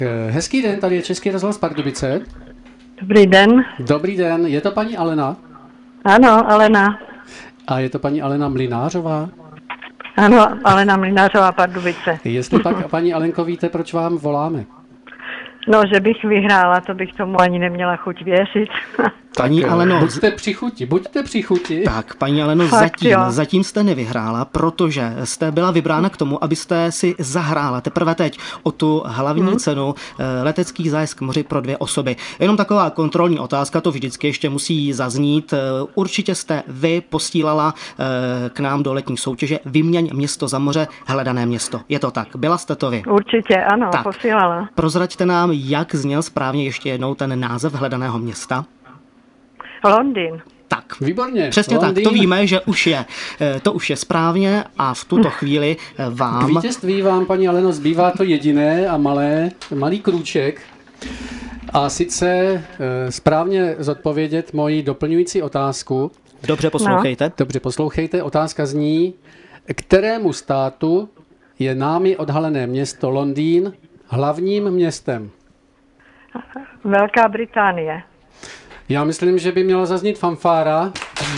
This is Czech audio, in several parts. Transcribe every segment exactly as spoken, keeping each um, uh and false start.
Hezký den, tady je Český rozhlas Pardubice. Dobrý den. Dobrý den, je to paní Alena? Ano, Alena. A je to paní Alena Mlynářová? Ano, Alena Mlynářová, Pardubice. Jestli pak, paní Alenko, víte, proč vám voláme? No, že bych vyhrála, to bych tomu ani neměla chuť věřit. Paní Aleno, buďte při chuti, buďte při chuti. Tak, paní Aleno, Fakt, zatím, jo. zatím jste nevyhrála, protože jste byla vybrána k tomu, abyste si zahrála teprve teď o tu hlavní hmm. cenu eh, letecký zájezd k moři pro dvě osoby. Jenom taková kontrolní otázka, to vždycky ještě musí zaznít. Eh, Určitě jste vy posílala eh, k nám do letní soutěže Vyměň město za moře, hledané město. Je to tak? Byla jste to vy? Určitě, ano, Tak. posílala. Prozraďte nám, jak zněl správně ještě jednou ten název hledaného města. Londýn. Tak. Výborně. Přesně Londýn. tak, to víme, že už je, to už je správně a v tuto chvíli K vám... vítězství vám, paní Aleno, zbývá to jediné a malé, malý krůček. A sice e, správně zodpovědět moji doplňující otázku. Dobře poslouchejte. No. Dobře poslouchejte, otázka zní, kterému státu je námi odhalené město Londýn hlavním městem? Velká Británie. Já myslím, že by měla zaznít fanfára.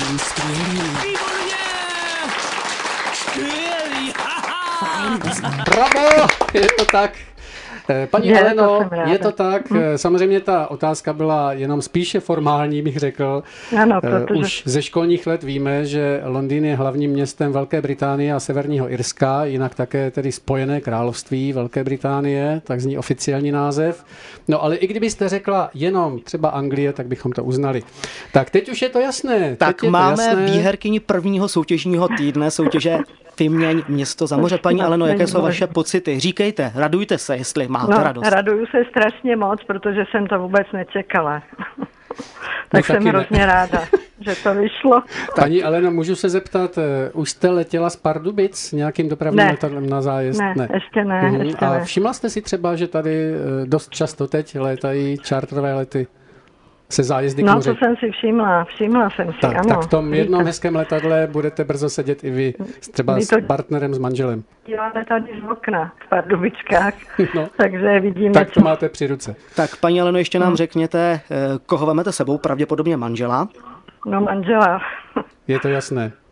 Bravo! Je to tak. Paní Je, Aleno, to je to tak. Hm. Samozřejmě ta otázka byla jenom spíše formální, bych řekl. Ano, protože... Už ze školních let víme, že Londýn je hlavním městem Velké Británie a Severního Irska, jinak také tedy Spojené království Velké Británie, tak zní oficiální název. No ale i kdybyste řekla jenom třeba Anglie, tak bychom to uznali. Tak teď už je to jasné. Tak teď je máme to jasné. výherkyni prvního soutěžního týdne soutěže Vyměň město za moře. Paní Aleno, jaké jsou vaše pocity? Říkejte, radujte se, jestli máte no, radost. raduju se strašně moc, protože jsem to vůbec nečekala. Tak no, jsem hrozně ráda, že to vyšlo. Paní Aleno, můžu se zeptat, už jste letěla z Pardubic nějakým dopravním ne. letadlem na zájezd? Ne, ne. ještě ne. Mhm. Ještě A ne. všimla jste si třeba, že tady dost často teď létají čártrové lety se zájezdy k No, moři? to jsem si všimla, všimla jsem si, tak, ano. tak v tom jednom Víte. hezkém letadle budete brzo sedět i vy, třeba Vy to- s partnerem, s manželem. Díváme tady z okna v Pardubičkách, No. takže vidíme, Tak to máte při ruce. Tak paní Aleno, ještě nám řekněte, koho vemete sebou, pravděpodobně manžela. no manžela. Je to jasné.